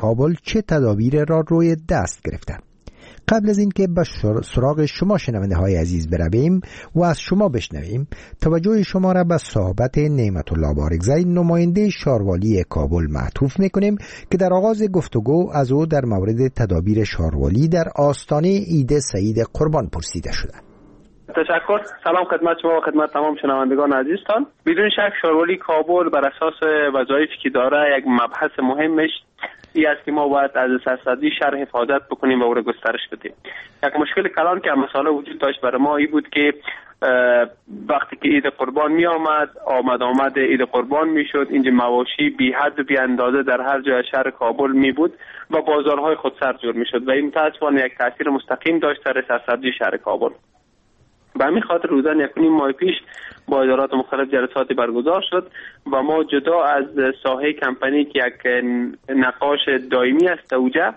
کابل چه تدابیر را روی دست گرفته؟ قبل از اینکه به سراغ شما شنونده های عزیز برویم و از شما بشنویم، توجه شما را به صحبت نعمت الله بارگزی نماینده شاروالی کابل معطوف میکنیم که در آغاز گفتگو از او در مورد تدابیر شاروالی در آستانه عید سعید قربان پرسیده شده. تشکر. سلام خدمت شما و خدمت تمام شنوندگان عزیزتان. بدون شک شاروالی کابل بر اساس وظایفی که داره یک مبحث مهمش این است که ما باید از سرسبزی شهر حفاظت بکنیم و او را گسترش بدیم. یک مشکل کلان که مسئله وجود داشت برای ما این بود که وقتی که عید قربان می آمد عید قربان می شد، اینجا مواشی بی حد و بی اندازه در هر جای شهر کابل می بود و بازارهای خودسر جور می شد و این متاسفانه یک تاثیر مستقیم داشت سر سرسبزی شهر کابل. به همین خاطر روزانه 1.5 ماه پیش با ادارات مختلف جلساتی برگزار شد و ما جدا از ساحه کمپانی که یک نقاش دائمی است اوجه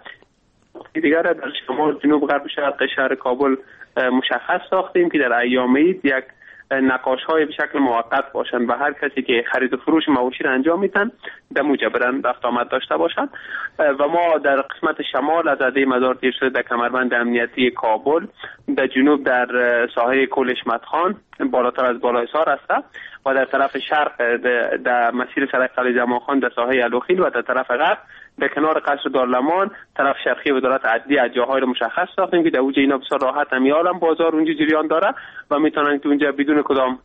دیگر در شمال جنوب غرب شرق شهر کابل مشخص ساختیم که در ایام عید یک نقاش های به شکل موقت باشند و هر کسی که خرید و فروش مواشی را انجام میدن در موجه برن رفت آمد داشته باشند و ما در قسمت شمال از عده مزار تیر شده در کمربند امنیتی کابل، در جنوب در ساحه کلش مدخان بالاتر از بالایسار است و در طرف شرق در مسیر سرک قلعه جماخان در ساحه الوخیل و در طرف غرب در کنار قصر دارالمان طرف شرقی وزارت عدلیه از جاهای رو مشخص ساختیم که در اوج اینا بسیار راحت هم بازار اونجا جریان داره و میتونن که اونجا بدون کدام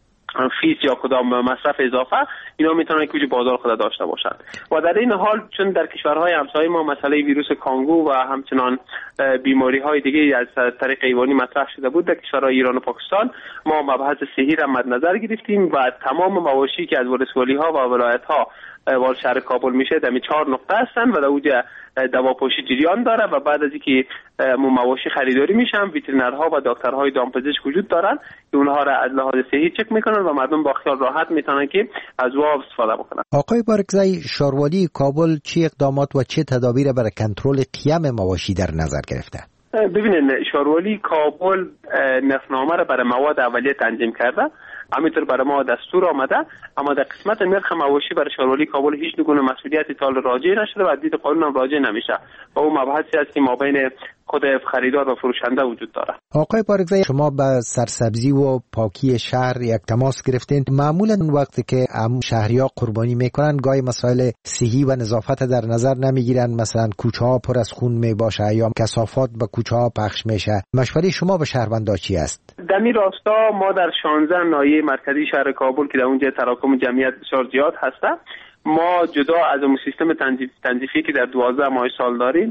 فیس یا کدام مصرف اضافه اینا میتونن که بازار خود داشته باشن. و در این حال چون در کشورهای همسایه ما مسئله ویروس کانگو و همچنان بیماری های دیگه از طریق حیوانی مطرح شده بود، در کشورهای ایران و پاکستان ما مبحث صحی را مد نظر گرفتیم و تمام مواشی که از ولسوالی ها و ولایت ها وارد شهر کابل میشه در 4 نقطه هستن و در اوج دواپوشی جریان داره و بعد از اینکه مواشی خریداری میشن وترینرها و دکترهای دامپزشک وجود دارن که اونها را از لحاظ صحی چک میکنن و مردم با خیال راحت میتونن که از او استفاده بکنن. آقای بارگزی، شاروالی کابل چه اقدامات و چه تدابیر برای کنترل قیام مواشی در نظر گرفته؟ ببینید شاروالی کابل نرخنامه را برای مواد اولیه تنظیم کرده، همینطور برای ما دستور آمده، اما در قسمت نرخ مواشی برای شاروالی کابل هیچ گونه مسئولیتی تال راجع نشده و دید قانون هم راجع نمیشه و اون مبحثی است که ما بین خود خریدار و فروشنده وجود داره. آقای بارگزی، شما به سرسبزی و پاکی شهر یک تماس گرفتین. معمولا وقتی که شهری‌ها قربانی میکنن گاهی مسائل صحی و نظافت در نظر نمیگیرن، مثلا کوچه ها پر از خون میباشه یا کثافات به کوچه ها پخش میشه. مشوره شما به شهروندان چی است؟ در این راستا ما در 16 ناحیه مرکزی شهر کابل که در اونجا تراکم جمعیت بسیار زیاد هسته، ما جدا از اون سیستم تنظیفی که در 12 ماه سال داریم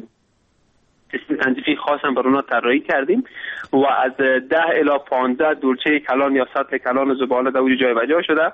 سیستم تنظیفی خاص هم بر اونا طراحی کردیم و از 10 الی 15 دورچه کلان یا سطح کلان زباله در اونجا جای و جا شده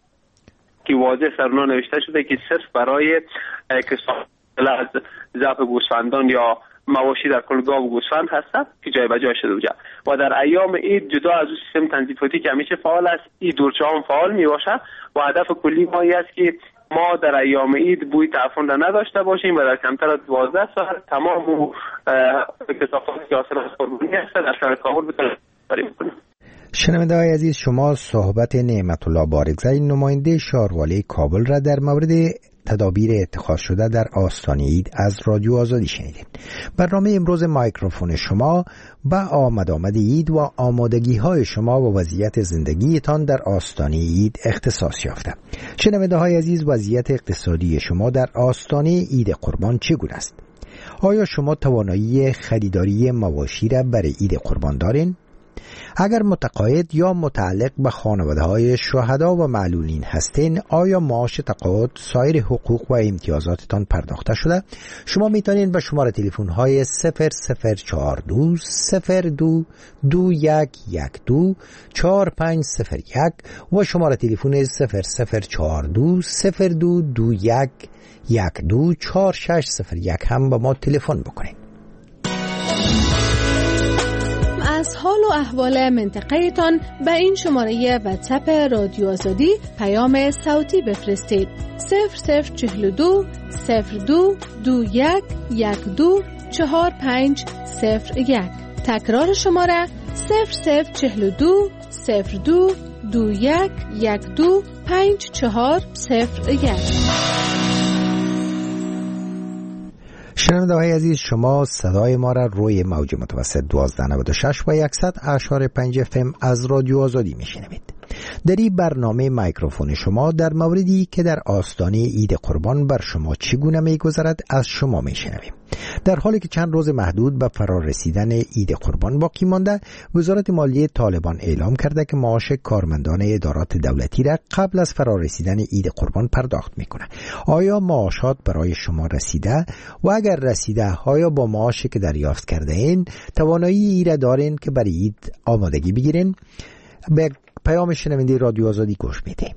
که واضح سر اونا نوشته شده که صرف برای کسان از ضعف گوسفندان یا مواشی در کل گاو و گوسفند هستند که جای به جای شده اونجا و در ایام عید جدا از اون سیستم تنظیفاتی که همیشه فعال است این دورچه هم فعال می باشه و هدف کلی ما است که ما در ایام عید بوی تعفن را نداشته باشیم و در کمتر از 12 ساعت تمام کثافاتی که حاصل از قربانی هست در شهر کابل بتونیم. شنونده های عزیز، شما صحبت نعمت الله بارگزی نماینده شاروالی کابل را در مورد تدابیر اتخاذ شده در آستانه عید از رادیو آزادی شنیدید. برنامه امروز مایکروفون شما با آمد عید و آمادگی های شما و وضعیت زندگیتان در آستانه عید اختصاص یافته. شنونده های عزیز، وضعیت اقتصادی شما در آستانه عید قربان چگونه است؟ آیا شما توانایی خریداری مواشی را برای عید قربان دارین؟ اگر متقاعد یا متعلق به خانواده‌های شهدا و معلولین هستین، آیا معاش تقاعد سایر حقوق و امتیازاتتان پرداخته شده؟ شما میتونید به شماره تلفن های 0042 02 2112 4501 و شماره تلفن 0042 02 2112 4601 هم با ما تلفن بکنید. از حال و احوال منطقه تان به این شماره واتساپ رادیو آزادی پیام صوتی بفرستید. 0042 02 2112 4501. تکرار شماره 0042 02 2112 5401. شنونده‌های عزیز، شما صدای ما را روی موج متوسط 1296 و 100.5 FM از رادیو آزادی میشنوید. در این برنامه میکروفون شما در موردی که در آستانه عید قربان بر شما چگونه میگذرد از شما میشنویم. در حالی که چند روز محدود به فرا رسیدن عید قربان باقی مانده، وزارت مالیه طالبان اعلام کرده که معاش کارمندان ادارات دولتی را قبل از فرا رسیدن عید قربان پرداخت میکنه. آیا معاشات برای شما رسیده و اگر رسیده آیا با معاشی که دریافت کرده این توانایی ای را دارین که برای عید آمادگی بگیرین؟ به پیام شنونده رادیو آزادی گوش میدیم.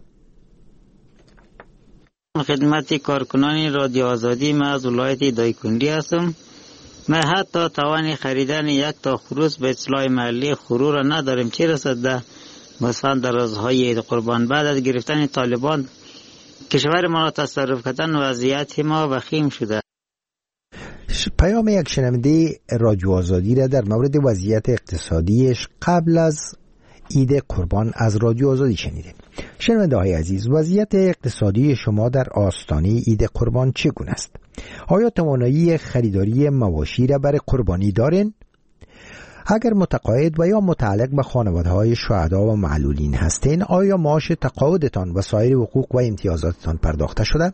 خدمت کارکنان رادیو آزادی، من از ولایت دایکنډي هستم. من حتی توان خریدن یک تا خروس به اصلاح محلی خرو را ندارم، چه رسد ده مثلا در روزهای عید قربان. بعد از گرفتن طالبان کشور ما را تصرف کردن، وضعیت ما وخیم شده. پیام یک شنونده رادیو آزادی را در مورد وضعیت اقتصادیش قبل از عید قربان از رادیو آزادی شنیدیم. شنونده های عزیز، وضعیت اقتصادی شما در آستانه عید قربان چگونه است؟ آیا توانایی خریداری مواشی را برای قربانی دارین؟ اگر متقاعد و یا متعلق به خانواده های شهدا و معلولین هستین، آیا معاش تقاعدتان و سایر حقوق و امتیازاتتان پرداخته شده؟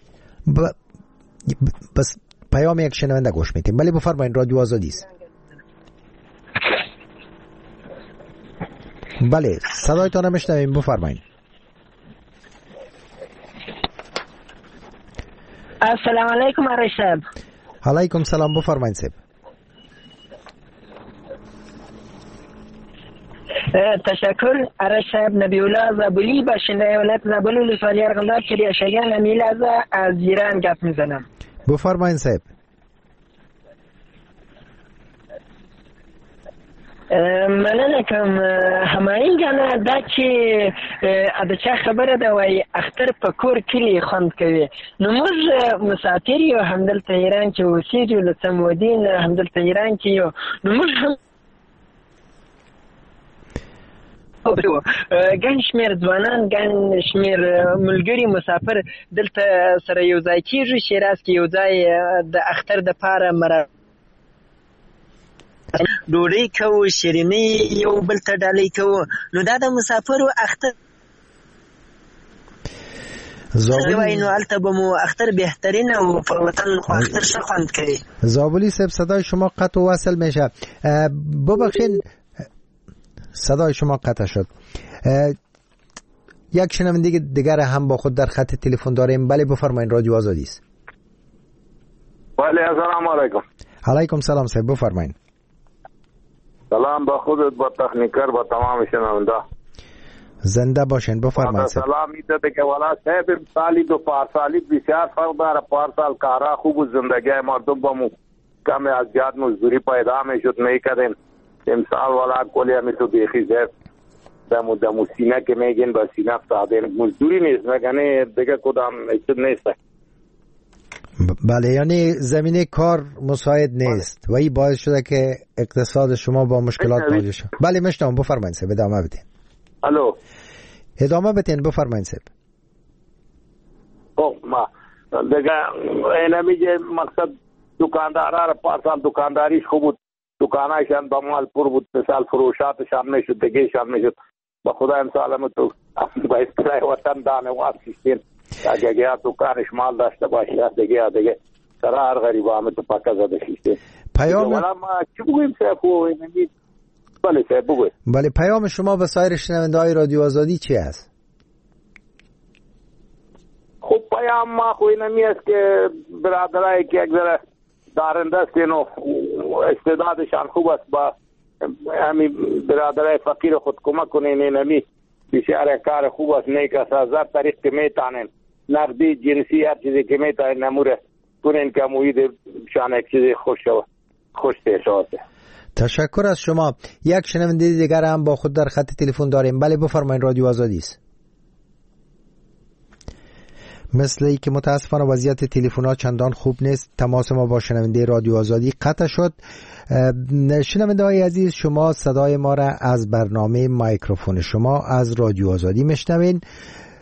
بس پیام یک شنونده گوش میدیم. بله بفرمایید، رادیو آزادی است. بله صدایتان را میشنویم، بفرمایید. السلام علیکم عرش صاحب. علیکم سلام، بفرمایید صاحب. تشکر عرش صاحب. نبی الله زابلی، باشنده ولایت زابل ولسوالی ارغنداب کلیاشگان امیل از ایران گپ میزنم. بفرمایید صاحب. مننه کوم. هماین جانه دا چې د چا خبره ده وای اختر په کور کلی خوند کوي. نو موږ مسافر یو، همدلته ایران کې اوسېږو، له څه مودې نه همدلته ایران کې یو. نو موږ هم ګڼ شمېر ځوانان، ګڼ شمېر ملګري مسافر دلته سره یو ځای کېږو. شیراز کې یو ځای د اختر دپاره ډوډۍ کوو، شیرینۍ یو بل ته ډالۍ کوو. نو دا د مسافرو اختر وای، نو هلته به مو اختر بهترینه و په وطن خو اختر ښه خوند کوي. زابلی صاحب صدای شما قطع و وصل میشه. ببخشید صدای شما قطع شد. یک شنونده دیگر هم با خود در خط تلفن داریم. بله بفرمایید، رادیو آزادی است. بله السلام علیکم. علیکم سلام صاحب، بفرمایید. سلام با خودت، با تکنیکر، با تمام شنونده. زنده باشین، بفرمایید. سلام میده که والا صاحب سالی دو پارسالی بسیار فرق داره. پارسال کارا خوب زندگی مردم بمو کم از زیاد مزدوری پیدا میشد میکردن. امسال والا کلی همی تو بیخی زیب دمو سینه که میگین با سینه افتادن. مزدوری نیست مگنه دیگه کدام ایچد نیسته. بله، یعنی زمینه کار مساعد نیست و این باعث شده که اقتصاد شما با مشکلات مواجه شد. بله میشنوم، بفرمایید صاحب، ادامه بدین. الو، ادامه بدین، بفرمایید صاحب. خب ما دیگه اینا میگه مقصد دکاندارا پارسال دکانداریش خوب بود، دکانایشان با مال پر بود، مثال فروشاتشان میشد، دیگهشان میشد. با خدا امسال هم تو با اصطلاح وطن دانه واسیستین اگه دکانش مال داشته باشه دیگه سرار غریبا هم تو پاکه زده شیسته. پیام والا ما چی بگویم صاحب؟ بله صاحب بگویم. بله، پیام شما به سایر شنونده‌های رادیو آزادی چی است؟ خب پیام ما خوی نمی است که برادرایی که یک ذره دارنده استین و استعدادشان خوب است با همین برادرای فقیر خود کمک کنین. نمی بسیار کار خوب است، نیک است، از هر طریق که میتانین نقدی جنسی هر چیزی که میتانین نموره کنین که موید شان یک چیزی خوش تیشاته. تشکر از شما. یک شنونده دیگر هم با خود در خط تلفن داریم. بله بفرمایید، رادیو آزادی است. مثل ای که متاسفانه وضعیت تلفن‌ها چندان خوب نیست، تماس ما با شنونده رادیو آزادی قطع شد. شنونده‌های عزیز، شما صدای ما را از برنامه میکروفون شما از رادیو آزادی میشنوین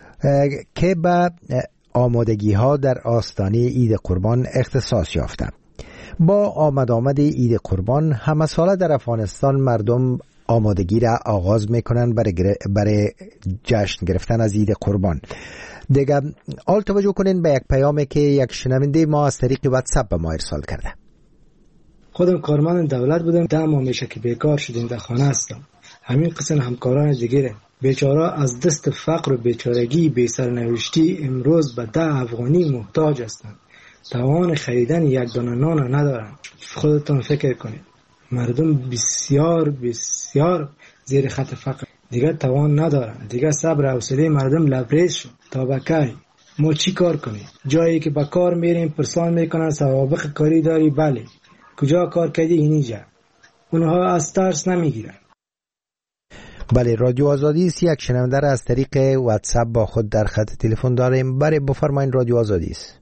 که به آمادگی ها در آستانه عید قربان اختصاص یافته. با آمد عید قربان همه ساله در افغانستان مردم آمادگی را آغاز میکنن برای جشن گرفتن از عید قربان. دیگه حال توجه کنین به یک پیامی که یک شنونده ما از طریق واتساپ به ما ارسال کرده. خودم کارمند دولت بودم، 10 ماه میشه که بیکار شدیم، در خانه هستم. همین قسم همکاران دیگه بیچاره از دست فقر و بیچارگی بی سرنوشتی امروز به 10 افغانی محتاج هستند. توان خریدن یک دانه نان ندارند. خودتان فکر کنید، مردم بسیار بسیار زیر خط فقر، دیگه توان ندارند. دیگه صبر و حوصله مردم لبریز شد. تا بکی ما چی کار کنیم؟ جایی که به کار میریم پرسان میکنن سوابق کاری داری؟ بله. کجا کار کردی؟ اینجا. اونها از ترس نمیگیرن. بله، رادیو آزادی است. یک شنونده را از طریق واتساپ با خود در خط تلفن داریم. بله بفرمایید، رادیو آزادی است.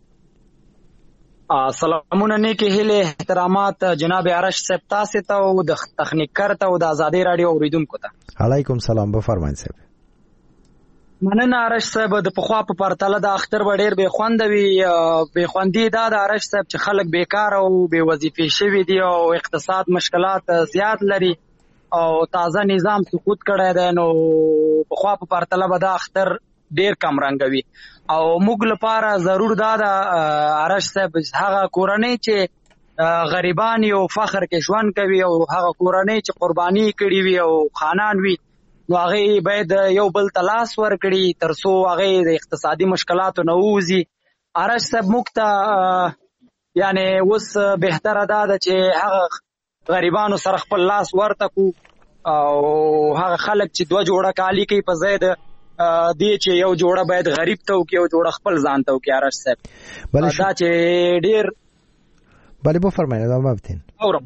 سلامونه نیکی هیله احترامات جناب عرش صاحب تاسو ته او د تخنیکر ته او د آزادی رادیو اوریدونکو ته. علیکم سلام، بفرمایید صاحب. مننه عرش صاحب، د پخوا په پرتله د اختر ډیر به خوندوي به خوندي دا د عرش صاحب چې خلک بیکار او به وظیفې شوي دي او اقتصاد مشکلات زیات لري او تازه نظام سقوط کړی دی، نو پخوا په پرتله به د اختر ډیر کم رنګوي او موږ لپاره ضرور دا د عرش صاحب هغه کورنۍ چې غریبان یو فخر کې ژوند کوي او هغه کورنۍ چې قرباني کړي وي او خانان وي، نو هغه باید یو بل تلاس ورکړي ترڅو هغه د اقتصادي مشکلاتو نه ووځي. عرش صاحب موږ ته یعنی اوس بهتره ده چې هغه غریبانو سره خپل لاس ورته کو او هغه خلک چې 2 جوړه کالی کوي په ځای د دی چې یو جوړه باید غریب ته وکي او جوړه خپل ځان ته وکي. عرش صاحب دا چې ډیر بله بفرمایید ادامه بدین.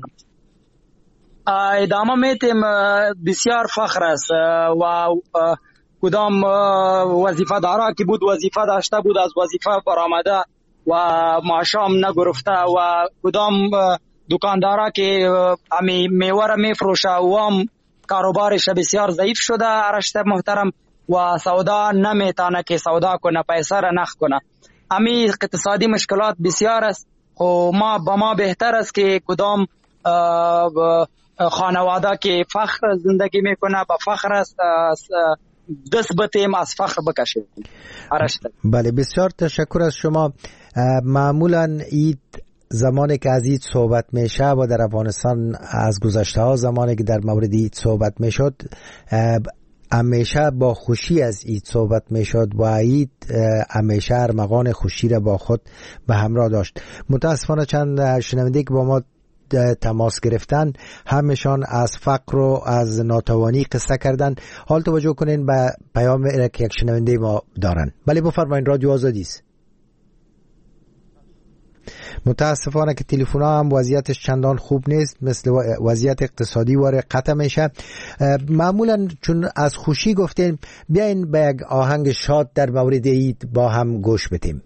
ادامه میتیم. بسیار فخر است و کدام وظیفه دارا که بود وظیفه داشته بود از وظیفه برآمده و معاشم نگرفته و کدام دکاندارا که میوه را میفروشه و هم کاروبارش بسیار ضعیف شده عرش صاحب محترم و سودا نمیتونه که سودا کنه، پیسه را نخ کنه. امی اقتصادی مشکلات بسیار است و ما بهتر است که کدام خانواده که فخر زندگی میکنه با فخر است دست بتیم از فخر بکشیم. بله بسیار تشکر از شما. معمولا عید زمانی که از عید صحبت میشه و در افغانستان از گذشته ها زمانی که در مورد عید صحبت میشد همیشه با خوشی از عید صحبت میشد و عید همیشه ارمغان خوشی را با خود به همراه داشت. متاسفانه چند شنونده که با ما تماس گرفتن همشان از فقر و از ناتوانی قصه کردن. حال توجه کنین به پیام که یک شنونده ما دارن. بله بفرمایین، رادیو آزادی است. متاسفانه که تلفن ها هم وضعیتش چندان خوب نیست، مثل وضعیت اقتصادی واره قطع میشه. معمولا چون از خوشی گفتیم بیاین به یک آهنگ شاد در مورد عید با هم گوش بدیم.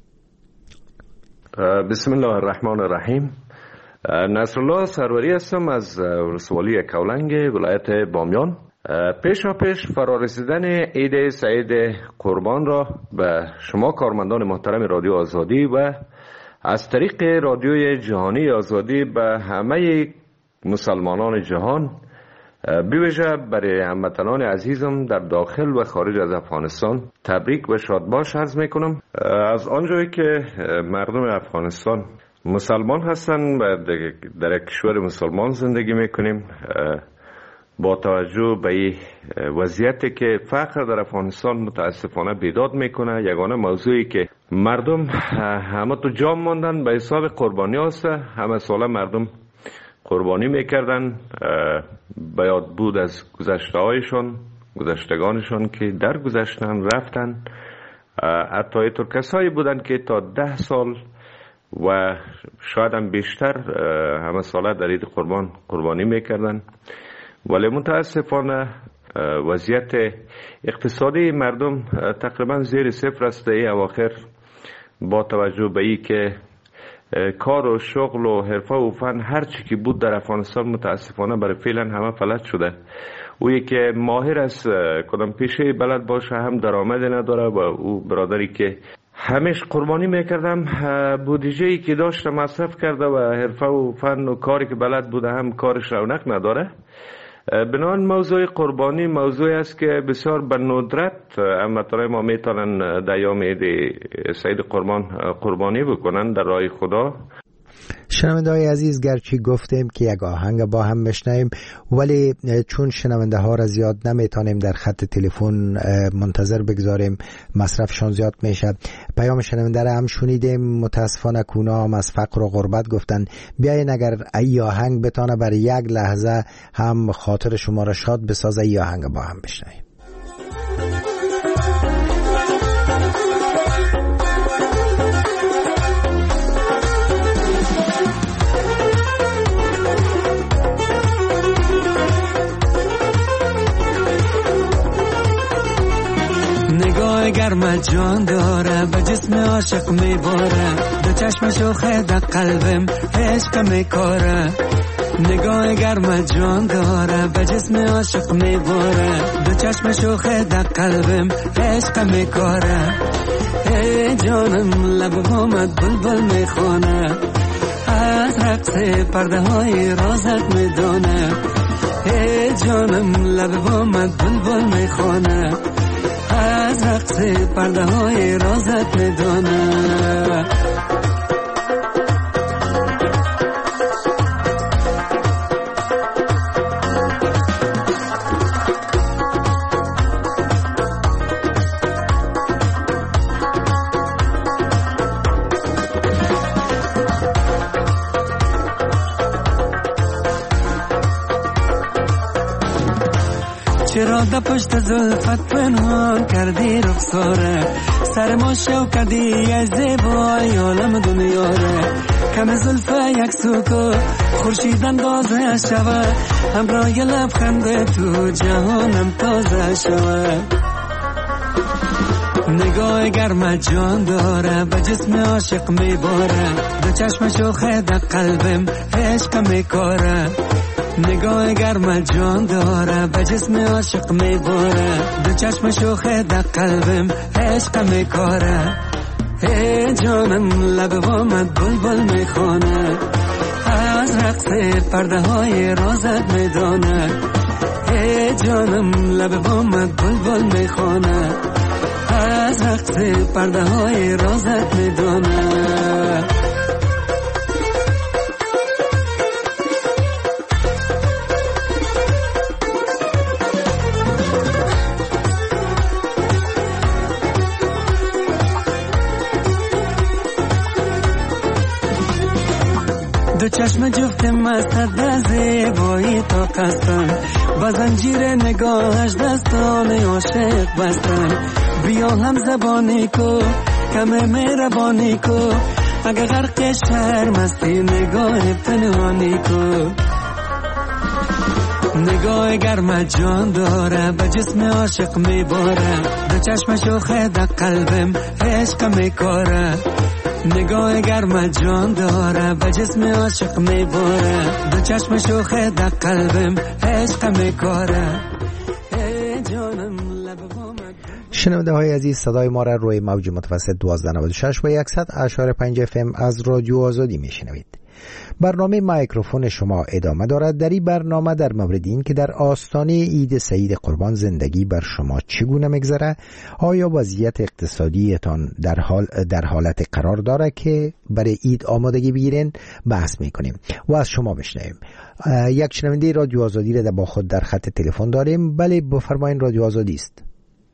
بسم الله الرحمن الرحیم. نصرالله سروری هستم از ولسوالی کولنگ ولایت بامیان. پیش فرارسیدن عید سعید قربان را به شما کارمندان محترم رادیو آزادی و از طریق رادیوی جهانی آزادی به همه مسلمانان جهان بویژه برای هموطنان عزیزم در داخل و خارج از افغانستان تبریک و شادباش عرض میکنم. از آنجایی که مردم افغانستان مسلمان هستند و در کشور مسلمان زندگی میکنیم، با توجه به وضعیتی که فقر در افغانستان متاسفانه بیداد میکنه، یگانه موضوعی که مردم همه تو جام ماندن به حساب قربانی هست. همه ساله مردم قربانی میکردن به یاد بود از گذشتگانشان که در گذشتن رفتن. حتی اینطور کسایی بودن که تا 10 سال و شاید هم بیشتر همه ساله در عید قربانی میکردن، ولی متاسفانه وضعیت اقتصادی مردم تقریبا زیر صفر است. این اواخر با توجه به این که کار و شغل و حرفه و فن هر چی که بود در افغانستان متاسفانه برای فعلا همه فلج شده. اویی که ماهر است کدام پیشه بلد باشه هم درآمد نداره و او برادری که همیشه قربانی میکردم. بودجه‌ای که داشته مصرف کرده و حرفه و فن و کاری که بلد بوده هم کارش رونق نداره. بنابراین موضوع قربانی موضوعی است که بسیار به ندرت امتای ما میتونن در یوم عید سید قربانی بکنن در راه خدا. شنونده های عزیز، گرچه گفتیم که یک آهنگ با هم بشنویم، ولی چون شنونده ها را زیاد نمیتونیم در خط تلفن منتظر بگذاریم، مصرفشان زیاد میشه. پیام شنونده را هم شنیدیم، متاسفانه کونا هم از فقر و غربت گفتن بیاین اگر ای آهنگ بتانه برای یک لحظه هم خاطر شما را شاد بسازه، ای آهنگ با هم بشنویم. گرم جان داره به جسم عاشق میباره، دو چشم شوخه در قلبم عشق میکاره. نگاه گرم جان داره به جسم عاشق میباره، دو چشم شوخه در قلبم عشق میکاره. ای جانم لب بامت بلبل میخونه، از رقص پرده های رازت میدونه. ای جانم لب بامت بلبل میخونه، از رقص پرده های رازت میدونه. چرا در پشت زلفت پنهان کردی رخساره، سر ما شو کردی از زیبای عالم دنیاره. کم زلفه یک سوکو خورشید اندازه شوه، همراه لبخند تو جهانم تازه شوه. نگاه گرم جان داره به جسم عاشق میباره، دو چشم شوخه در قلبم عشق میکاره. نگاه گرم جان داره به جسم عاشق میباره، دو چشم شوخه در قلبم عشق میکاره. ای جانم لب بامت بلبل میخونه، از رقص پرده های رازت میدونه. ای جانم لب بامت بلبل میخونه، از رقص پرده های رازت میدونه. دو چشم جفت مست از زیبایی تا قصدن، با زنجیر نگاهش دستان عاشق بستن. بیا هم زبانی کو کم مهربانی کو، اگه غرق شرم هستی نگاه پنهانی کو. نگاه گرم جان داره به جسم عاشق میباره، دو چشم شوخه در قلبم عشق میکاره. نگاه گرم جان داره به جسم عاشق میباره، دو چشم شوخه در قلبم عشق میکاره. شنونده های عزیز، صدای ما را روی موج متوسط 1296 و 100.5 FM از رادیو آزادی میشنوید. برنامه مایکروفون شما ادامه دارد. در این برنامه در مورد این که در آستانه عید سید قربان زندگی بر شما چگونه میگذره، آیا وضعیت اقتصادیتان در حالت قرار داره که برای عید آمادگی بگیرین، بحث میکنیم و از شما بشنویم. یک شنونده رادیو آزادی را با خود در خط تلفن داریم. بله بفرمایین، رادیو آزادی است.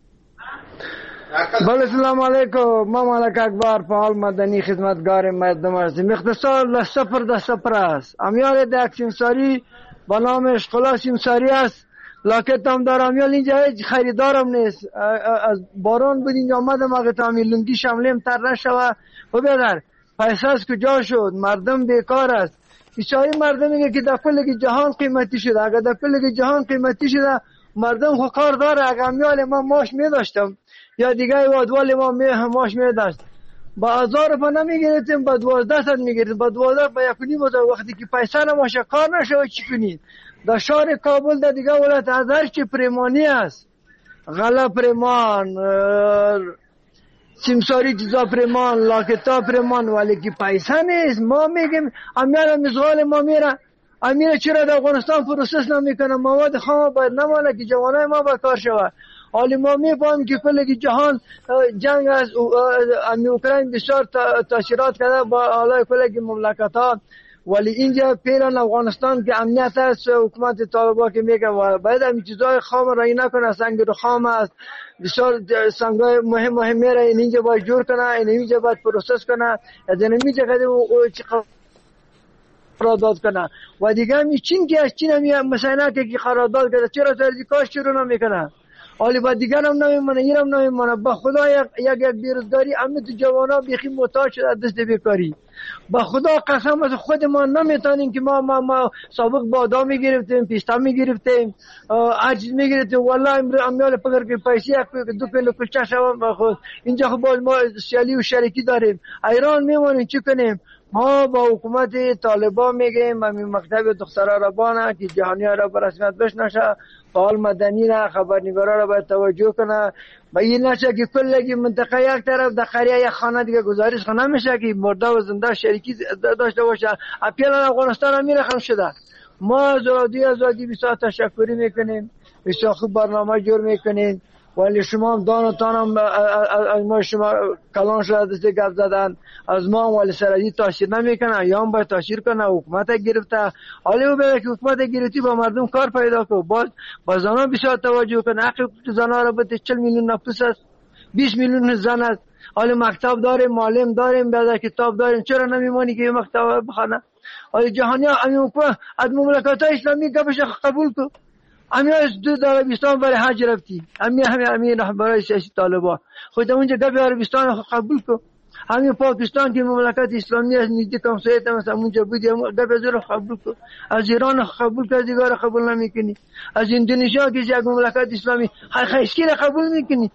بله سلام علیکم، ما ملک اکبر فعال مدنی خدمتگار مردم هستیم. اختصار سفر ده سفر است. امیال ده اکسیمساری با نامش خلاص سیمساری است. لاکت هم دارم امیال اینجا هیچ خریدارم نیست. از باران بود اینجا آمدم اگه امیال لنگی شملیم تر نشوه و بدر پیسه از کجا شد، مردم بیکار است. ایشایی مردم میگه که در کل جهان قیمتی شده. اگه در کل جهان قیمتی شده مردم خو کار داره. اگه امیال ما ماش میداشتم یا دیگه وادوال ما ماش میداشت با 1000 روپیه نمیگیریم، با 1200 میگیریم، با 12 با 1.5 وقتی که پیسه نماشه کار نشه چی کنید. در شهر کابل در دیگه ولایت هر چی پریمانی است، غله پریمان، سیمساری چیزا پرمان لاکتا پرمان ولی که پیسه نیست. ما میگیم امیال مزغال ما میره امیر چرا در افغانستان پروسس نمیکنه؟ مواد خام باید نمانه که جوانای ما با کار شود. حالی ما میفهمیم که کل جهان جنگ از اوکراین بسیار تاثیرات کرده با حالای کل مملکت ها، ولی اینجا پیران افغانستان که امنیت است حکومت طالبان که میگه باید همین چیزای خام رایی نکنه. سنگ رو خام است بسیار سنگای مهم میره اینجا باید جور کنه، اینجا باید پروسس کنه، از اینجا قدم قرارداد کنه. و دیگه همی چین که از چین همی مثلا که قرارداد کرده چرا ترزی کاش شروع نمیکنه؟ حالی با دیگر هم نمیمونه، این هم نمیمونه. با خدا یک بیروزگاری همه تو جوانا بیخی محتاج شده دست بیکاری. با خدا قسم از خود ما نمیتونیم که ما سابق بادام میگرفتیم، پیستا میگرفتیم، عجز میگرفتیم. والله امیال پگر که پیسی یک دو کیلو کلچه شوام با خود. اینجا خب ما سیالی و شریکی داریم. ایران میمونیم چی کنیم؟ ما با حکومت طالبان میگیم همین مکتب دخترها را بانه که جهانی ها را برسمیت بشنشه، فعال مدنی را خبرنگارا را باید توجه کنه و این نشه که کلگی منطقه یک طرف در قریه یک خانه دیگه گزارش خانه میشه که مرده و زنده شریکی داشته باشه. اپیل افغانستان هم میرخم شده. ما از رادیو بسیار تشکری میکنیم، بسیار خوب برنامه جور میکنیم، ولی شما هم دانتان هم از ما شما کلان شده دسته گفت زدن از ما هم ولی سردی تاثیر نمیکنه یا هم باید تاثیر کنه. حکومت گرفته حالی او بده که حکومت گرفتی با مردم کار پیدا کنه، با زنان بسیار توجه کنه. حقیقت زنان را بده 40 میلیون نفس است، 20 میلیون زن است. حالی مکتب داریم، معلم داریم، بعد کتاب داریم، چرا نمیمانی که مکتب بخونه؟ حالی جهانی ها از مملکت های اسلامی گفش قبول کن. همین از دو عربستان برای حج رفتی، همین رهبرای سیاسی طالبان خود اونجا گپ عربستان قبول کو. همین پاکستان که مملکت اسلامی است نزدیک همسایت مثلا اونجا بودی گپ از رو قبول کو. از ایران قبول کردی دیگه قبول نمیکنی. از اندونزیا که یک مملکت اسلامی خیسکی قبول میکنی.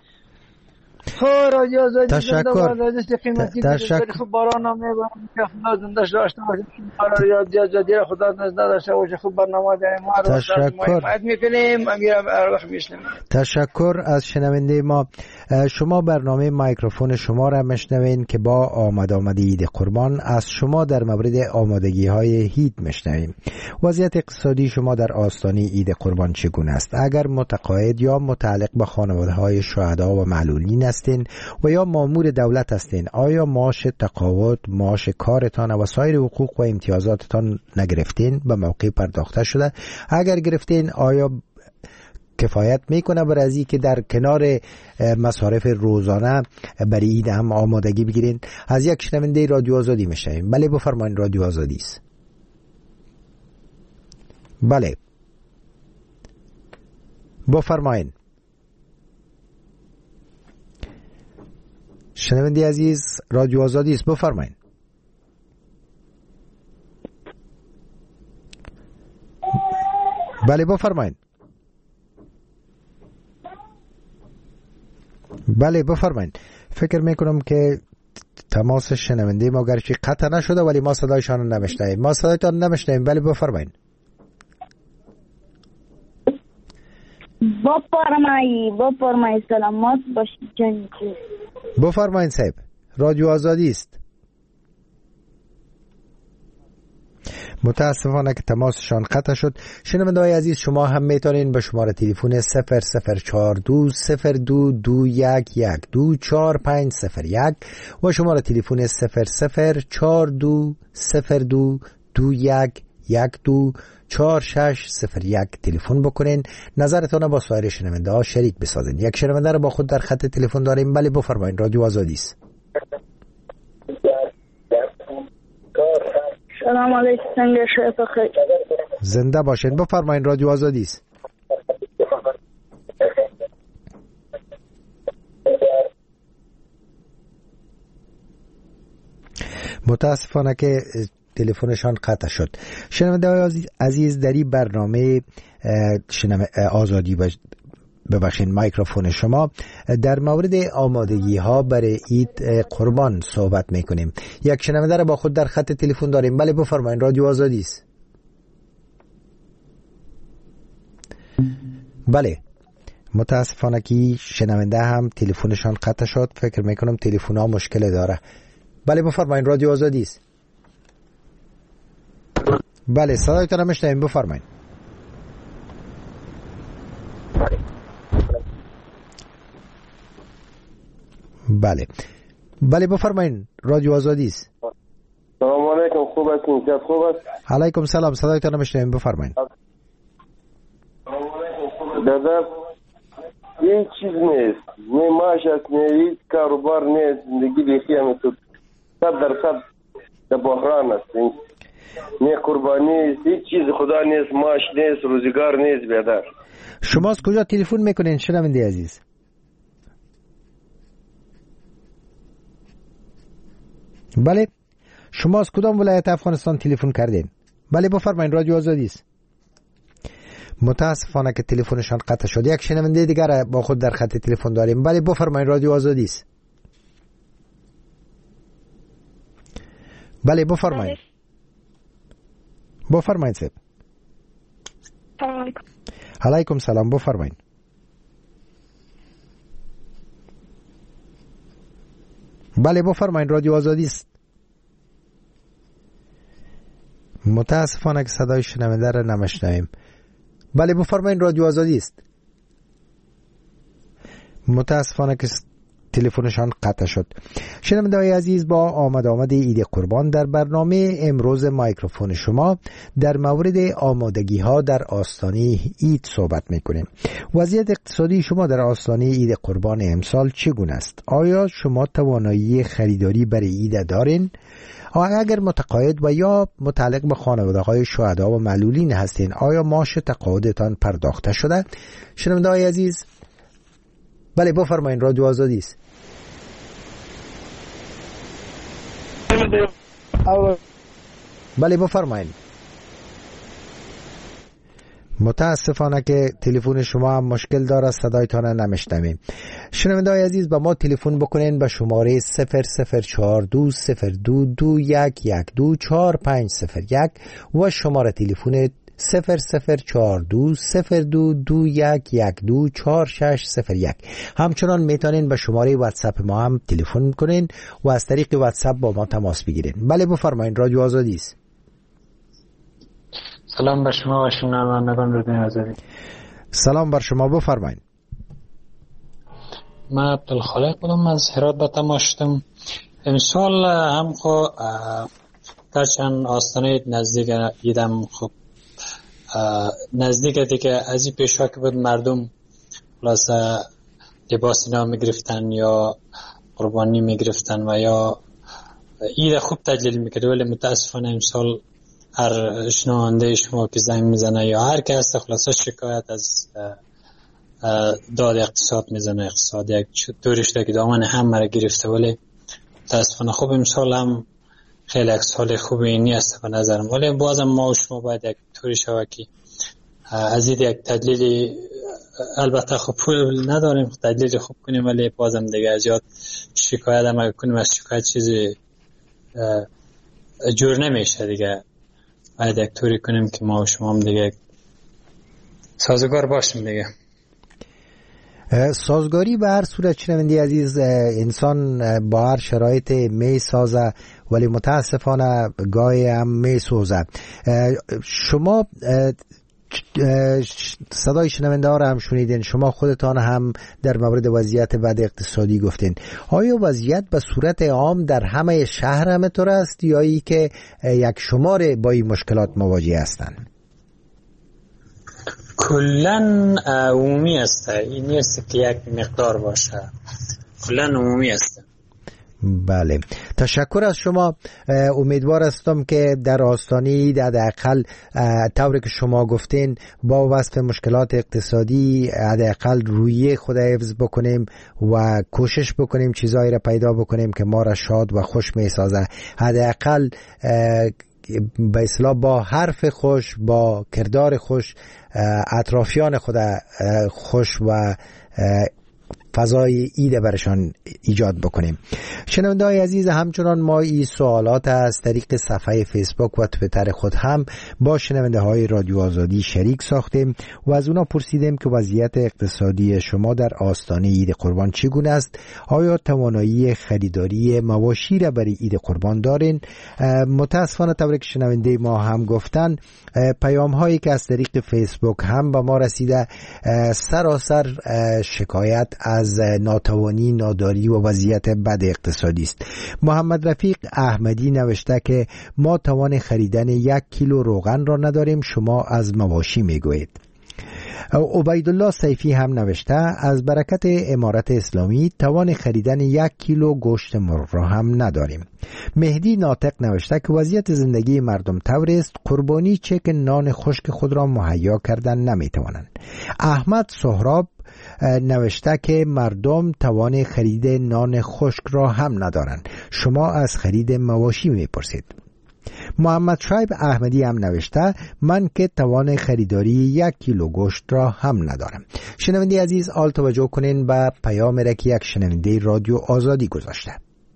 تشکر. خب باران هم میبارم که خدا زندش داشته باشه، قرار یاد جدید خدا نداشته باشه. خوب برنامه داریم ما رو حمایت میکنیم. امیرم وقت میشنویم. تشکر از شنونده ما. شما برنامه میکروفون شما را میشنوین که با آمد عید قربان از شما در مورد آمادگی های عید میشنویم. وضعیت اقتصادی شما در آستانه عید قربان چگونه است؟ اگر متقاعد یا متعلق به خانواده های شهدا و معلولین هستین و یا مامور دولت هستین، آیا معاش تقاعد، معاش کارتان و سایر حقوق و امتیازاتتان نگرفتین؟ به موقع پرداخته شده؟ اگر گرفتین آیا کفایت میکنه برای ازی که در کنار مصارف روزانه برای عید هم آمادگی بگیرین؟ از یک شنونده رادیو آزادی میشنویم. بله بفرمایید، رادیو آزادی است. بله بفرمایید. شنونده عزیز رادیو آزادی است، بفرمایید. بله بفرمایید. بله بفرمایید. فکر میکنم که تماس شنونده ما گرچه قطع نشده ولی ما صدایشان رو نمیشنویم. ما صدایتان نمیشنویم. بله بفرمایید. بفرمایید. سلامت باشید جان. بفرمایید صاحب، رادیو آزادی است. متاسفانه که تماسشان قطع شد. شنونده‌های عزیز شما هم میتونین به شماره تلفن 0042 0221 24501 و شماره تلفن 0042 0221 4601 تلفن بکنین، نظرتون با سایر شنونده ها شریک بسازین. یک شنونده رو با خود در خط تلفن داریم. بله بفرمایید، رادیو آزادی است. سلام علیکم، سنگ شیخ بخیر. زنده باشین، بفرمایید، رادیو آزادی است. متاسفانه که تلفنشان قطع شد. شنونده عزیز در این برنامه آزادی ببخشید میکروفون شما در مورد آمادگی ها برای عید قربان صحبت میکنیم. یک شنونده را با خود در خط تلفن داریم. بله بفرمایید، رادیو آزادی است. بله متاسفانه که شنونده هم تلفنشان قطع شد. فکر میکنم تلفن ها مشکل داره. بله بفرمایید، رادیو آزادی است. بله صدایتان را میشنویم، بفرمایید. بله بفرمایید، رادیو آزادی است. سلام علیکم، خوب هستین؟ خوب است. علیکم سلام، صدایتان را میشنویم، بفرمایید. دادا هیچ چیز نیست، نه معاش است، نه هیچ کاروبار نیست، زندگی بیخی همه تو 100% در بحران است، نه قربانی، هیچ چیز خدا نیست، معاش نیست، روزگار نیست. بیادر شما از کجا تلفن میکنین شنونده عزیز؟ بله شما از کدام ولایت افغانستان تلفن کردین؟ بله بفرمایید، رادیو آزادی است. متاسفانه که تلفنشان قطع شد. یک شنونده دیگر با خود در خط تلفن داریم. بله بفرمایید، رادیو آزادی است. بله بفرمایید. بفرمایید سب. علیکم سلام، بفرمایید. بله بفرمایید، رادیو آزادی است. متاسفانه که صدای شنونده را نمیشنویم. بله بفرمایید، رادیو آزادی است. متاسفانه که تلفنشان قطع شد. شنونده‌های عزیز، با آمد عید قربان در برنامه امروز مایکروفون شما در مورد آمادگی ها در آستانه عید صحبت میکنیم. وضعیت اقتصادی شما در آستانه عید قربان امسال چگونه است؟ آیا شما توانایی خریداری برای عید دارین؟ اگر متقاعد و یا متعلق به خانواده‌های شهدا و معلولین هستین، آیا معاش تقاعدتان پرداخته شده؟ شنونده‌های عزیز، بله بفرمایید، رادیو آزادی است. بله بفرمایید. متاسفانه که تلفن شما هم مشکل داره، صدایتان نمیشنویم. شنونده‌های عزیز، با ما تلفن بکنین به شماره 004201124501 و شماره تلفن 00420221124601. همچنان میتونین به شماره واتساپ ما هم تلفن کنین و از طریق واتساپ با ما تماس بگیرین. بله بفرمایید، رادیو آزادی است. سلام بر شما و شنوندگان رادیو آزادی. سلام بر شما، بفرمایید. من عبدالخالق بودم، از هرات به تماس شدم. امسال هم خو درچند آستانه نزدیک ایدم خب نزدیک دیگه از این پیشا که بود مردم خلاص لباس اینا میگرفتن یا قربانی میگرفتن و یا عید خوب تجلیل میکرد، ولی متاسفانه امسال هر شنونده شما که زنگ میزنه یا هر که هست خلاص شکایت از داد اقتصاد میزنه. اقتصاد یک طوری شده که دامن همه را گرفته، ولی متاسفانه خوب امسال هم خیلی یک سال خوبی نیست به نظرم، ولی بازم ما و شما باید یک طوری شود که از این یک تدلیلی، البته خب پول نداریم تدلیل خوب کنیم، ولی بازم دیگه از یاد شکایت هم کنیم، از شکایت چیزی جور نمیشه دیگه. باید یک طوری کنیم که ما و شما هم دیگه سازگار باشیم دیگه. سازگاری به هر صورت شنوندی عزیز، انسان با هر شرایط می سازه، ولی متاسفانه گاهی هم می سوزه. شما صدای شنونده ها را هم شنیدین، شما خودتان هم در مورد وضعیت بد اقتصادی گفتین. آیا وضعیت به صورت عام در همه شهر همینطور است یا ای که یک شمار با این مشکلات مواجه هستند؟ کلن عمومی است، این نیست که یک مقدار باشه، کلن عمومی است. بله، تشکر از شما. امیدوار هستم که در آستانه حداقل طوری که شما گفتین با وصف مشکلات اقتصادی حداقل روی خود حفظ بکنیم و کوشش بکنیم چیزایی را پیدا بکنیم که ما را شاد و خوش می سازه. حداقل به اصطلاح با حرف خوش، با کردار خوش اطرافیان خود خوش و فضای ایده برشان ایجاد بکنیم. شنونده‌های عزیز، همچنان ما این سوالات از طریق صفحه فیسبوک و توییتر خود هم با شنونده‌های رادیو آزادی شریک ساختیم و از اونا پرسیدیم که وضعیت اقتصادی شما در آستانه عید قربان چگونه است؟ آیا توانایی خریداری مواشی را برای عید قربان دارین؟ متاسفانه طوری که شنونده ما هم گفتن، پیام هایی که از طریق فیسبوک هم به ما رسیده سراسر شکایت از ناتوانی، ناداری و وضعیت بد اقتصادی است. محمد رفیق احمدی نوشته که ما توان خریدن 1 کیلو روغن را نداریم، شما از مواشی میگویید. عبیدالله سیفی هم نوشته از برکت امارت اسلامی توان خریدن 1 کیلو گوشت مرغ را هم نداریم. مهدی ناطق نوشته که وضعیت زندگی مردم طوری است قربانی چه که نان خشک خود را مهیا کردن نمیتوانند. احمد سهراب نوشته که مردم توان خرید نان خشک را هم ندارند، شما از خرید مواشی میپرسید. محمد شایب احمدی هم نوشته من که توان خریداری 1 کیلو گوشت را هم ندارم. شنونده عزیز، آل توجه کنین به پیام را که یک شنونده رادیو آزادی گذاشته.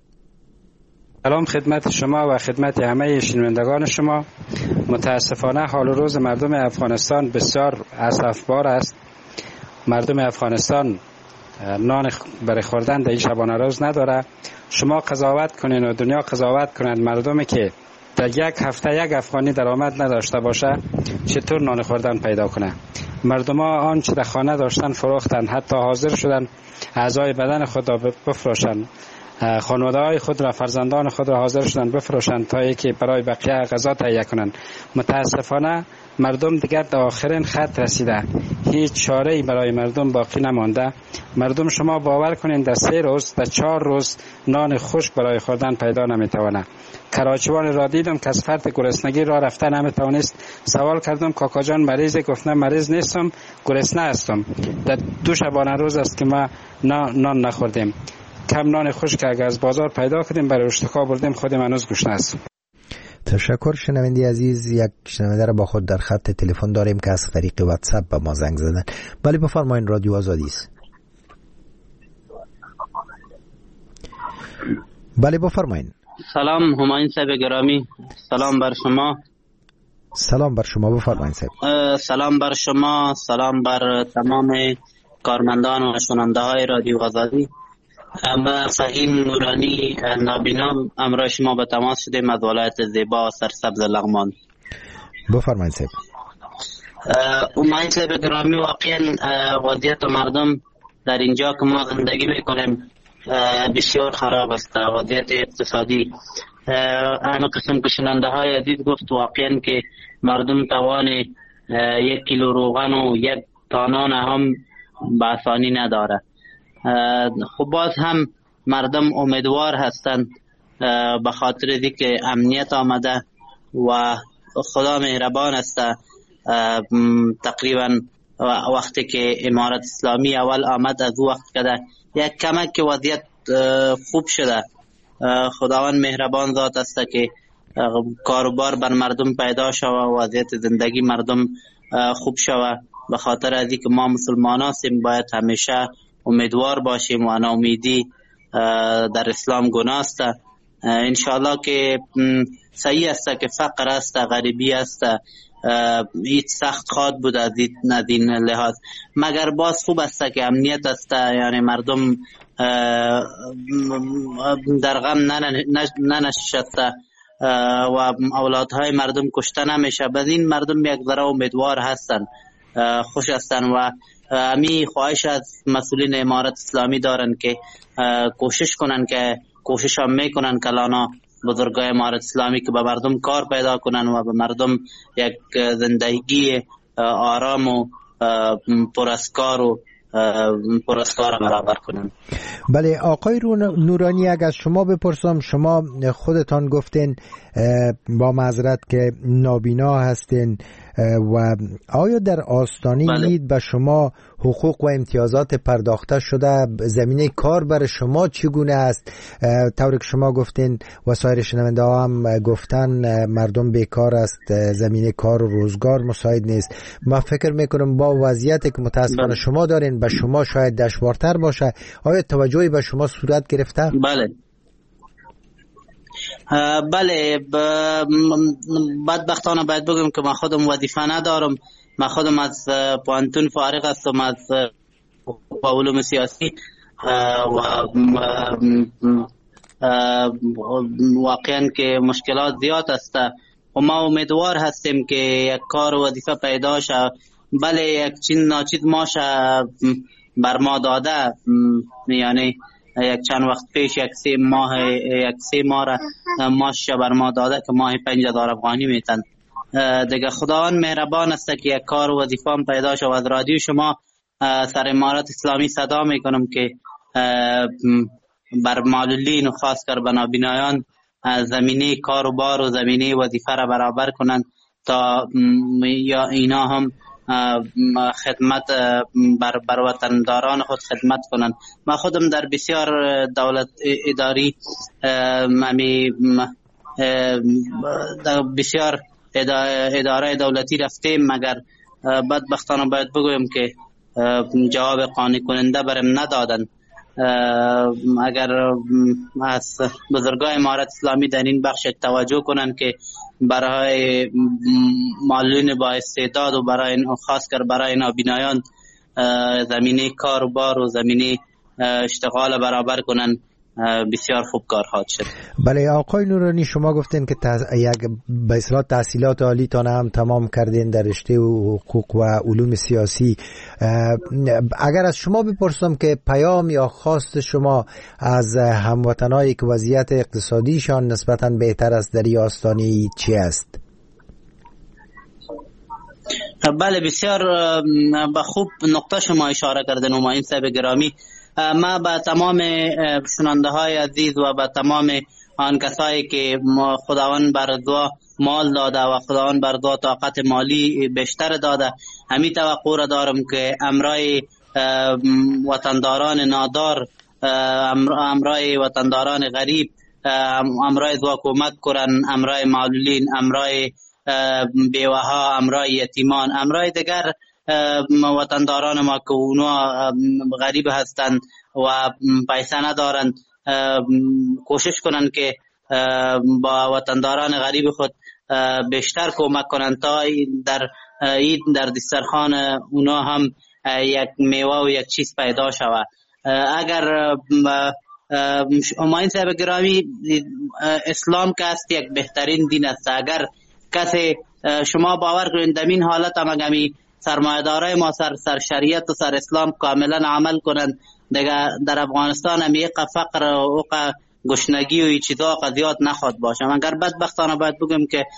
سلام خدمت شما و خدمت همه شنوندگان شما. متاسفانه حال و روز مردم افغانستان بسیار اسفبار است. مردم افغانستان نان برای خوردن در این شبانه روز نداره. شما قضاوت کنین و دنیا قضاوت کنند مردمی که در یک هفته یک افغانی درآمد نداشته باشه چطور نان خوردن پیدا کنه. مردم ها آنچه در خانه داشتن فروختن، حتی حاضر شدن اعضای بدن خود را بفروشن، خانواده های خود را، فرزندان خود را حاضر شدن بفروشن تا یکی برای بقیه غذا تهیه کنن. متاسفانه مردم دیگر در آخرین خط رسیده، هیچ چاره‌ای برای مردم باقی نمانده. مردم شما باور کنین در 3 روز، در 4 روز نان خشک برای خوردن پیدا نمیتونه. کراچوان را دیدم که از فرط گرسنگی را رفته نمیتونست. سوال کردم کاکا جان مریضی؟ گفت نه مریض نیستم، گرسنه هستم. در 2 شبانه روز است که ما نان نخوردیم. کم نان خشک اگر از بازار پیدا کردیم برای اشتکا بردیم، خودم هنوز گشنه هستم. تشکر. شنونده عزیز، یک شنونده را با خود در خط تلفن داریم که از طریق واتساپ به ما زنگ زدن. بله بفرمایید، رادیو آزادی است. بله بفرمایید. سلام همایون صاحب گرامی، سلام بر شما. سلام بر شما، بفرمایید صاحب. سلام بر شما، سلام بر تمام کارمندان و شنونده های رادیو آزادی. من فهیم نورانی نابینا امروز شما به تماس شدیم از ولایت زیبا سرسبز لغمان. بفرمایید صاحب. همایون صاحب گرامی، واقعا وضعیت مردم در اینجا که ما زندگی میکنیم بسیار خراب است. وضعیت اقتصادی همه قسم که شنونده های عزیز گفت، واقعا که مردم توان 1 کیلو روغن و 1 تانان هم به آسانی نداره. خب باز هم مردم امیدوار هستند به خاطر اینکه امنیت آمده و خدا مهربان است. تقریبا وقتی که امارت اسلامی اول آمد از او وقت کده یک کمک که وضعیت خوب شده. خداوند مهربان ذات است که کاروبار بر مردم پیدا شوه و وضعیت زندگی مردم خوب شوه. به خاطر از اینکه ما مسلمان هستیم باید همیشه امیدوار باشیم و ناامیدی در اسلام گناه است. انشاءالله که صحیح است که فقر است، غریبی است، هیچ سخت خواد بود از این لحاظ، مگر باز خوب است که امنیت است، یعنی مردم در غم ننشسته و اولادهای مردم کشته نمیشه. بعد این مردم یک ذره امیدوار هستن، خوش هستن و امی خواهش از مسئولین امارت اسلامی دارن که کوشش کنن، که کوشش هم میکنن که لانا بزرگای امارت اسلامی که به مردم کار پیدا کنن و به مردم یک زندگی آرام و پراسکار برابر کنن. بله آقای نورانی، اگر شما بپرسم، شما خودتان گفتین با معذرت که نابینا هستین، و آیا در آستانه عید به شما حقوق و امتیازات پرداخته شده؟ زمینه کار برای شما چگونه است؟ طوری که شما گفتین و سایر شنونده ها هم گفتن مردم بیکار است، زمینه کار و روزگار مساعد نیست. من فکر میکنم با وضعیتی که متاسفانه شما دارین به شما شاید دشوارتر باشه. آیا توجهی به شما صورت گرفته؟ بله بدبختانه باید بگم که من خودم وظیفه ندارم. من خودم از پوهنتون فارغ هستم از علوم سیاسی و واقعا که مشکلات زیاد است و ما امیدوار هستیم که یک کار و وظیفه پیدا شه. بله یک چیز ناچیز ماشه بر ما داده، یعنی یک چند وقت پیش یک 3 ماه را ماش بر ما داده که ماه 5000 افغانی میتن. دیگه خداوند مهربان است که یک کار و وظیفه پیدا شه. و از رادیو شما سر امارت اسلامی صدا میکنم که بر معلولین و خاص کر به نابینایان زمینه کار و بار و زمینه وظیفه را برابر کنند تا یا اینا هم خدمت بر وطنداران خود خدمت کنند. من خودم در بسیار دولت اداری بسیار اداره دولتی رفتیم، مگر بدبختانه باید بگویم که جواب قانع کننده برم ندادن. اگر از بزرگای امارت اسلامی در این بخش توجه کنند که برای معلولین با استعداد و برای خاص کر برای نابینایان زمینه کار و بار و زمینه اشتغال برابر کنند، بسیار خوب کار خواهد شد. بله آقای نورانی، شما گفتین که یک به اصطلاح تحصیلات عالی تان هم تمام کردین در رشته حقوق و علوم سیاسی. اگر از شما بپرسم که پیام یا خواست شما از هموطنایی که وضعیت اقتصادیشان نسبتاً بهتر است در این آستانه چی است؟ بله بسیار به خوب نقطه شما اشاره کردن نماین صاحب گرامی. ما به تمام شنونده های عزیز و به تمام آن کسایی که خداوند بر دعا مال داده و خداوند بر دعا طاقت مالی بیشتر داده، همین توقع را دارم که امرای وطنداران نادار، امرای وطنداران غریب، امرای دعا کمک کنن، امرای معلولین، امرای بیوه ها، امرای یتیمان، امرای دیگر وطنداران ما که اونا غریب هستند و پیسه ندارند، کوشش کنند که با وطنداران غریب خود بیشتر کمک کنند تا در دسترخوان اونا هم یک میوه و یک چیز پیدا شود. اگر هماین صاحب گرامی اسلام که است یک بهترین دین است. اگر کسی شما باور کنید در این حالت هم اگمی سرمایه‌دارای ما سر شریعت و سر اسلام کاملا عمل کنند، دیگه در افغانستان هم یک فقر و گشنگی و این چیزا زیاد نخواد باشه. مگر بدبختانه باید بگم که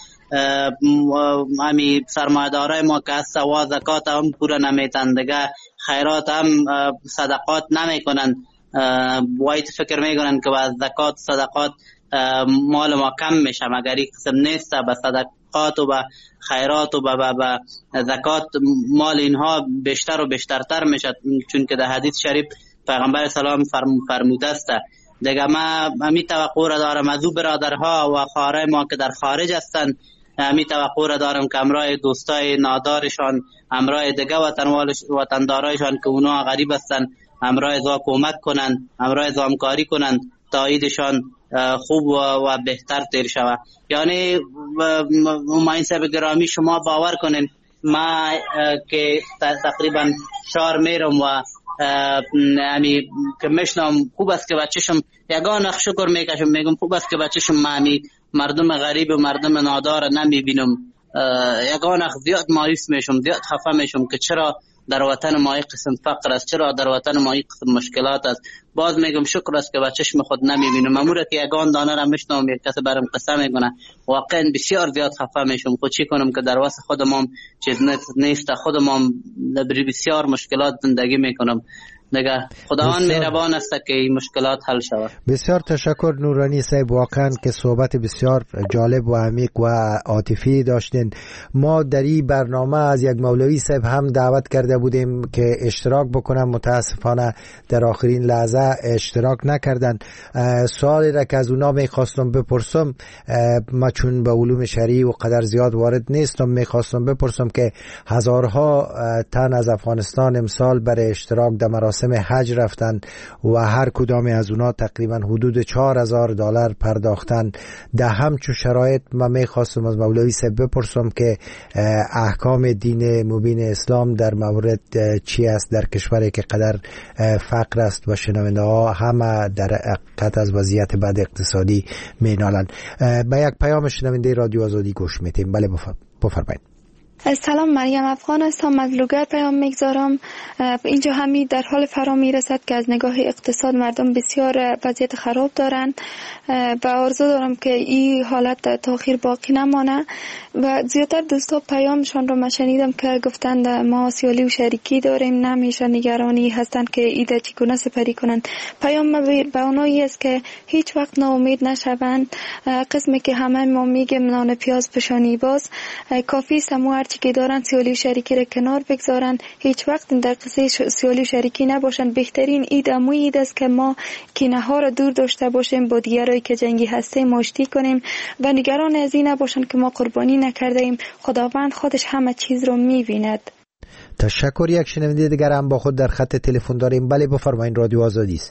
همی سرمایه‌دارای ما که از سوا زکات هم پورا نمیتن، دیگه خیرات هم صدقات نمیکنن، وایت فکر میکنن که با زکات صدقات مال ما کم میشه، مگر این قسم نیست. به صدقات و به خیرات و به زکات مال اینها بیشتر و بیشترتر میشه، چون که در حدیث شریف پیغمبر سلام فرموده است. دیگه ما همی توقع را دارم از او برادرها و خواهرای ما که در خارج هستند، همی توقع را دارم که امرای دوستای نادارشان، امرای دیگه وطندارایشان که اونا غریب هستند، امرای زا کمک کنند، امرای زا همکاری کنند تا عیدشان خوب و بهتر تیر شود. یعنی هماین صاحب گرامی شما باور کنین ما که تقریبا شهر میرم و همی که میشنم خوب است که بچه‌شم یگان شکر میکشم، میگم خوب است که بچه‌شم ما همی مردم غریب و مردم نادار نمیبینم، یگان زیاد مایوس میشم، زیاد خفه میشم که چرا در وطن ما یک قسم فقر است، چرا در وطن ما یک قسم مشکلات است. باز میگم شکر است که با چشم خود نمیبینم. امور که یگان دانه را میشنم یک کسی برام قصه میکنه، واقعا بسیار زیاد خفه میشم. خود چی کنم که در واسه خودم هم چیز نیست، خودم هم بسیار مشکلات زندگی میکنم. دیگه خداوند مهربان است که این مشکلات حل شود. بسیار تشکر نورانی صاحب، واقعا که صحبت بسیار جالب و عمیق و عاطفی داشتین. ما در این برنامه از یک مولوی صاحب هم دعوت کرده بودیم که اشتراک بکنم، متاسفانه در آخرین لحظه اشتراک نکردن. سوالی را که از اونا میخواستم بپرسم، ما چون به علوم شرعی و قدر زیاد وارد نیستم، میخواستم بپرسم که هزارها تن از افغانستان امسال برای اشتراک در مراسم حج رفتن و هر کدام از اونا تقریبا حدود $4,000 پرداختن. در همچون شرایط ما میخواستم از مولوی صاحب بپرسم که احکام دین مبین اسلام در مورد چی است در کشوری که قدر فقر است و شنونده ها همه در حقیقت از وضعیت بد اقتصادی مینالند. به یک پیام شنونده رادیو آزادی گوش میتیم. بله بفرمایید. سلام، مریم افغان هستم، از لوگر پیام میگذارم. اینجا همی در حال فرا میرسد که از نگاه اقتصاد مردم بسیار وضعیت خراب دارند و آرزو دارم که این حالت تاخیر باقی نمانه. و زیادتر دوستا پیامشان رو من شنیدم که گفتند ما سیالی و شریکی داریم، نمیشه نگرانی هستند که ایده چگونه سپری کنند. پیام به اونایی است که هیچ وقت ناامید نشوند. قسمی که همه ما میگیم نان پیاز پشانی باز، کافی سمو چی که دارن سیالی و شریکی را کنار بگذارن، هیچ وقت در قصه سیالی و شریکی نباشن. بهترین اید است که ما کینه ها را دور داشته باشیم، با دیگرایی که جنگی هستیم آشتی کنیم و نگران از این نباشن که ما قربانی نکرده ایم. خداوند خودش همه چیز رو میبیند. تشکر. یک شنونده دیگر هم با خود در خط تلفن داریم. بله بفرمایید، رادیو آزادی است.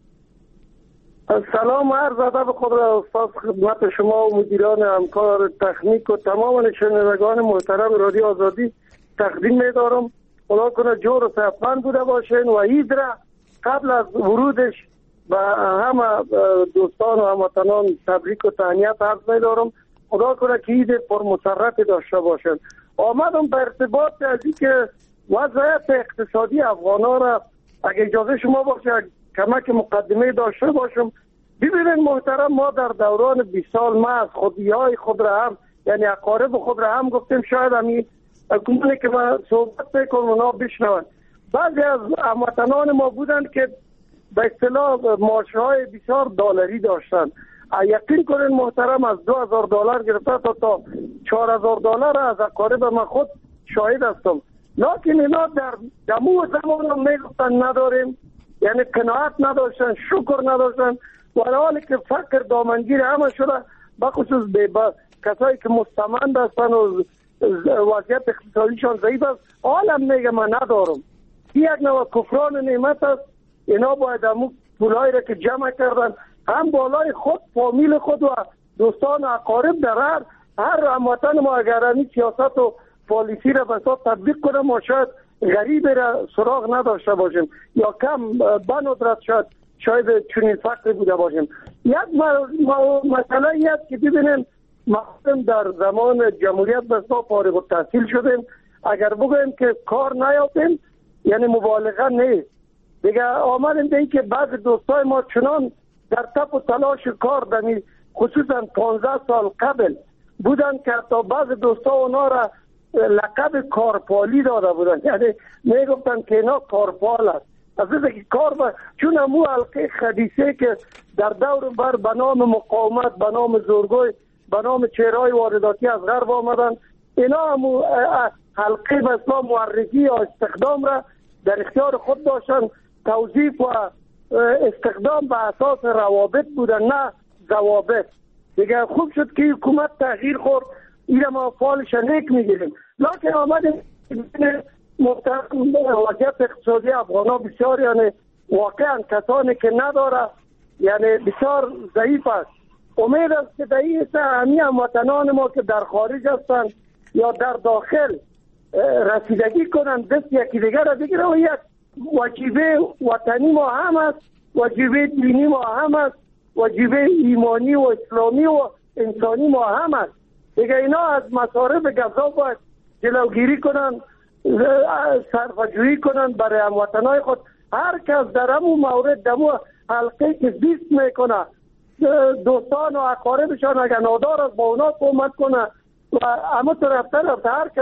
سلام، عرض ادب خود را استاد خدمت شما و مدیران همکار تکنیک و تمام شنوندگان محترم رادیو آزادی تقدیم می‌دارم. خدا کنه جور و صحتمند بوده باشین و عید را قبل از ورودش به همه دوستان و هموطنان تبریک و تهنیت عرض می‌دارم. خدا کنه که عید پرمسرتی داشته باشین. آمدم به ارتباط از اینکه وضعیت اقتصادی افغان‌ها را اگه اجازه شما باشه کمک مقدمه داشته باشم. ببینید محترم، ما در دوران 20 سال ما از خودیای خود را هم یعنی اقارب خود را هم گفتیم، شاید همین کنونه که ما صحبت میکنم اونا بشنون. بعضی از هموطنان ما بودن که به اصطلاح معاشهای بسیار دلاری داشتن. یقین کنید محترم، از $2,000 گرفته تا $4,000 از اقارب ما خود شاهد هستم. لیکن اینا در دمو زمان میگفتن نداریم، یعنی قناعت نداشتن، شکر نداشتن، و حالی که فقر دامنگیر همه شده، بخصوص کسایی که مستمند هستن و وضعیت اقتصادیشان ضعیف است، حالم میگه من ندارم. یک نوع کفران نعمت است. اینا باید همون پولایی را که جمع کردن هم بالای خود، فامیل خود و دوستان و اقارب در هر هموطن ما اگر همین سیاست و پالیسی را بسا تطبیق کنه، ما شاید غریب را سراغ نداشته باشیم یا کم بندرت شاید چنین فقری بوده باشیم. یک مسئله ای است که ببینیم ما در زمان جمهوریت بسا فارغ التحصیل شدیم. اگر بگویم که کار نیافتیم یعنی مبالغه نیست. دیگه آمدیم به این که بعض دوستای ما چنان در تپ و تلاش کار دمی خصوصا 15 سال قبل بودن که تا بعض دوستا اونا را لقب کارپالی داده بودن، یعنی میگفتن که اینا کارپال است. از اینکه که کار چون همو حلقه خبیثه که در دور بر به نام مقاومت، به نام زورگوی، به نام چهرهای وارداتی از غرب آمدن، اینا همو حلقه به اسلام معرفی یا استخدام را در اختیار خود داشتن. توظیف و استخدام به اساس روابط بودن، نه ضوابط. دیگه خوب شد که حکومت تغییر خورد، این ما فالش نیک میگیریم. لیکن آمدیم وضعیت اقتصادی افغانا بسیار یعنی واقعا کسانی که نداره یعنی بسیار ضعیف است. امید است که در این همین هموطنان ما که در خارج هستند یا در داخل رسیدگی کنند، دست یکی دیگر را بگیره و یک واجبه وطنی ما هم است، واجبه دینی ما هم است، واجبه ایمانی و اسلامی و انسانی ما هم است. دیگه اینا از مصارف غذا باید جلوگیری کنن، صرفه‌جویی کنن برای هموطنای خود. هر کس در همون مورد در همون حلقه که زیست میکنه، دوستان و اقاربشان اگر نادار است با اونا کمک کنه و همه طرف هر